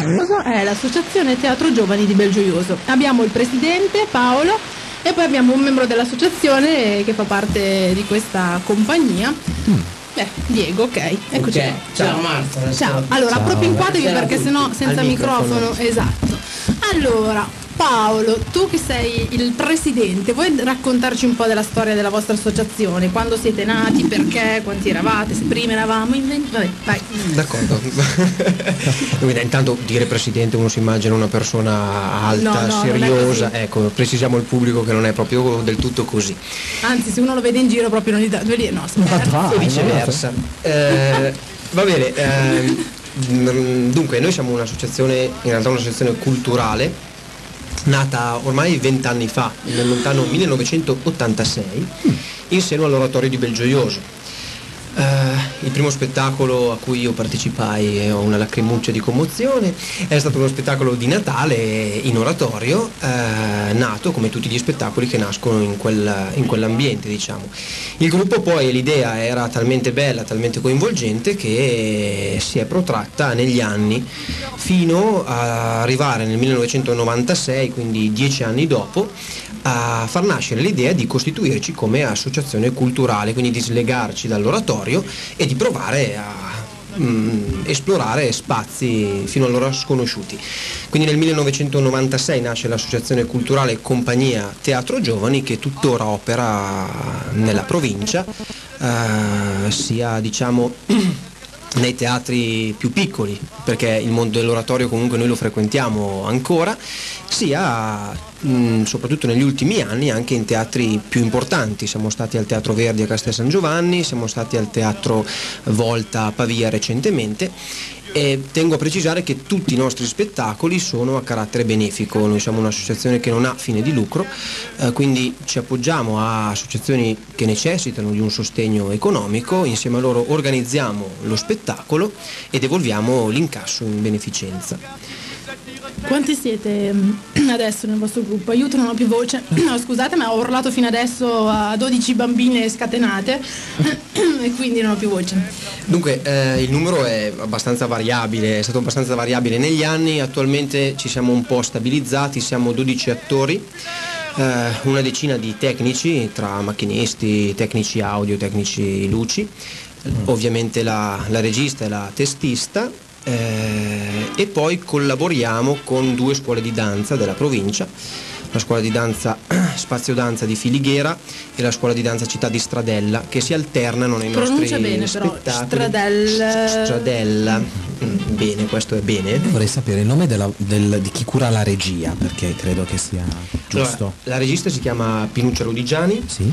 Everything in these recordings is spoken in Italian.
Belgioioso è l'associazione Teatro Giovani di Belgioioso. Abbiamo il presidente Paolo e poi abbiamo un membro dell'associazione che fa parte di questa compagnia. Diego, ok, eccoci. Okay. Ciao Marta. Ciao. Allora, appropinquatevi perché sennò senza microfono. Esatto. Allora, Paolo, tu che sei il presidente, vuoi raccontarci un po' della storia della vostra associazione? Quando siete nati, perché, quanti eravate, se prima eravamo in 20? Vabbè, vai. D'accordo. Quindi, intanto dire presidente uno si immagina una persona alta, No, seriosa, ecco, precisiamo il pubblico che non è proprio del tutto così. Anzi, se uno lo vede in giro proprio non gli dà due lì, no, O viceversa. Va bene, dunque noi siamo un'associazione, in realtà un'associazione culturale, nata ormai 20 anni fa, nel lontano 1986, in seno all'Oratorio di Belgioioso. Il primo spettacolo a cui io partecipai e ho una lacrimuccia di commozione è stato uno spettacolo di Natale in oratorio, nato come tutti gli spettacoli che nascono in quell'ambiente, diciamo. Il gruppo poi, l'idea era talmente bella, talmente coinvolgente che si è protratta negli anni fino a arrivare nel 1996, quindi 10 anni dopo, a far nascere l'idea di costituirci come associazione culturale, quindi di slegarci dall'oratorio e di provare a esplorare spazi fino allora sconosciuti. Quindi nel 1996 nasce l'associazione culturale Compagnia Teatro Giovani, che tuttora opera nella provincia, sia diciamo nei teatri più piccoli, perché il mondo dell'oratorio comunque noi lo frequentiamo ancora, sia soprattutto negli ultimi anni anche in teatri più importanti. Siamo stati al Teatro Verdi a Castel San Giovanni, siamo stati al Teatro Volta a Pavia recentemente, e tengo a precisare che tutti i nostri spettacoli sono a carattere benefico. Noi siamo un'associazione che non ha fine di lucro, quindi ci appoggiamo a associazioni che necessitano di un sostegno economico, insieme a loro organizziamo lo spettacolo e devolviamo l'incasso in beneficenza. Quanti siete adesso nel vostro gruppo? Aiuto, non ho più voce. No, scusate, ma ho urlato fino adesso a 12 bambine scatenate e quindi non ho più voce. Dunque, il numero è abbastanza variabile, è stato abbastanza variabile negli anni. Attualmente ci siamo un po' stabilizzati, siamo 12 attori, una decina di tecnici, tra macchinisti, tecnici audio, tecnici luci, ovviamente la regista e la testista. E poi collaboriamo con 2 scuole di danza della provincia, la scuola di danza Spazio Danza di Filighera e la scuola di danza Città di Stradella, che si alternano nei Pronuncia nostri bene, spettacoli. però Stradella. Bene, questo è bene. Vorrei sapere il nome di chi cura la regia, perché credo che sia giusto. Allora, la regista si chiama Pinuccia Rudigiani, sì.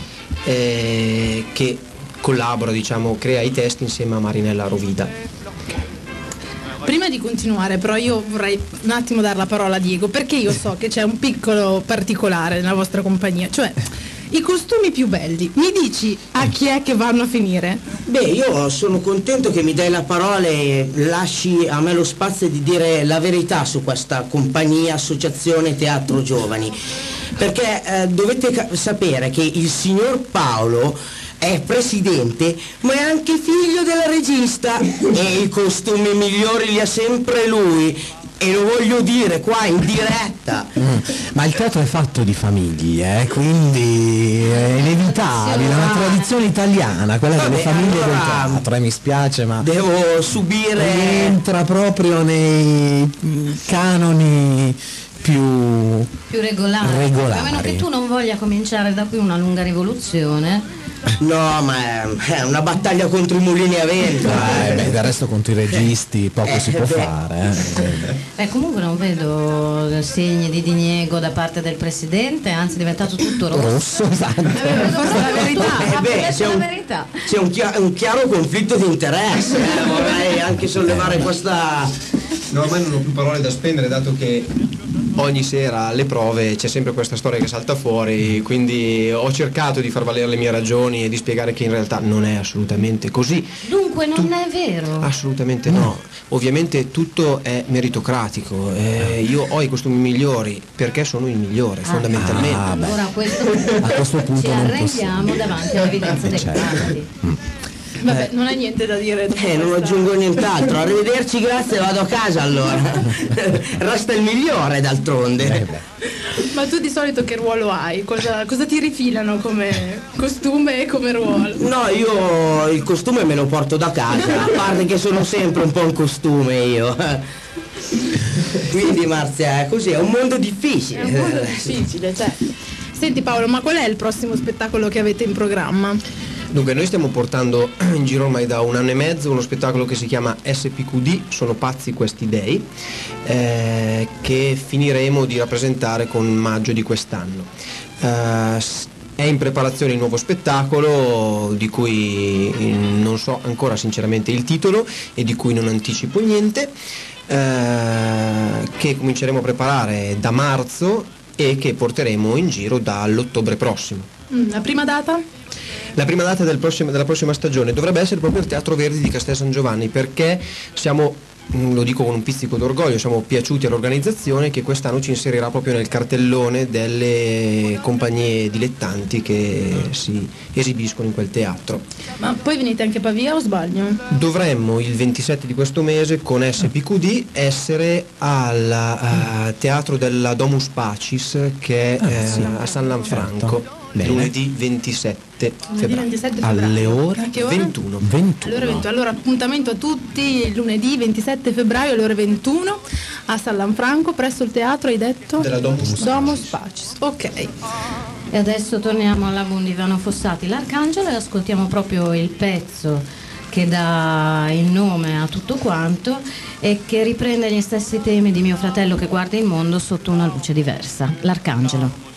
Che collabora, diciamo, crea i testi insieme a Marinella Rovida. Prima di continuare, però, io vorrei un attimo dare la parola a Diego, perché io so che c'è un piccolo particolare nella vostra compagnia, cioè i costumi più belli. Mi dici a chi è che vanno a finire? Beh, io sono contento che mi dai la parola e lasci a me lo spazio di dire la verità su questa compagnia, associazione Teatro Giovani, perché dovete sapere che il signor Paolo è presidente, ma è anche figlio della regista e i costumi migliori li ha sempre lui, e lo voglio dire qua in diretta. Ma il teatro è fatto di famiglie, quindi è inevitabile, è una tradizione italiana, quella delle famiglie del teatro, mi spiace, ma devo subire, entra proprio nei canoni più regolari. A meno che tu non voglia cominciare da qui una lunga rivoluzione. No, ma è una battaglia contro i mulini a vento. Del resto contro i registi poco si può fare. Comunque non vedo segni di diniego da parte del presidente, anzi è diventato tutto rosso. Esatto. C'è un chiaro conflitto di interesse. Vorrei anche sollevare questa. No, ormai non ho più parole da spendere, dato che ogni sera alle prove c'è sempre questa storia che salta fuori, quindi ho cercato di far valere le mie ragioni e di spiegare che in realtà non è assolutamente così. Dunque non è vero? Assolutamente no. Ovviamente tutto è meritocratico, io ho i costumi migliori perché sono il migliore, fondamentalmente. Ora a questo punto ci arrendiamo davanti all'evidenza dei fatti. Vabbè, non hai niente da dire. Non aggiungo nient'altro. Arrivederci, grazie, vado a casa allora. Resta il migliore d'altronde. Ma tu di solito che ruolo hai? Cosa ti rifilano come costume e come ruolo? No, io il costume me lo porto da casa, a parte che sono sempre un po' in costume io. Quindi Marzia, così è un mondo difficile. È un mondo difficile, certo. Senti Paolo, ma qual è il prossimo spettacolo che avete in programma? Dunque, noi stiamo portando in giro ormai da 1 anno e mezzo uno spettacolo che si chiama SPQD, Sono pazzi questi dei, che finiremo di rappresentare con maggio di quest'anno. È in preparazione il nuovo spettacolo di cui non so ancora sinceramente il titolo e di cui non anticipo niente, che cominceremo a preparare da marzo e che porteremo in giro dall'ottobre prossimo. La prima data? La prima data della prossima stagione dovrebbe essere proprio il Teatro Verdi di Castel San Giovanni, perché siamo, lo dico con un pizzico d'orgoglio, siamo piaciuti all'organizzazione che quest'anno ci inserirà proprio nel cartellone delle compagnie dilettanti che si esibiscono in quel teatro. Ma poi venite anche a Pavia o sbaglio? Dovremmo il 27 di questo mese con SPQD essere al Teatro della Domus Pacis, che è a San Lanfranco. Bene. Lunedì 27 febbraio. 27 febbraio. Alle ore? A che ora? 21. Allora, 20. Allora appuntamento a tutti il lunedì 27 febbraio alle ore 21 a San Lanfranco presso il teatro, hai detto? Della Domus Pacis. Ok. E adesso torniamo all'album di Ivano Fossati, L'Arcangelo, e ascoltiamo proprio il pezzo che dà il nome a tutto quanto e che riprende gli stessi temi di Mio fratello che guarda il mondo sotto una luce diversa, L'Arcangelo.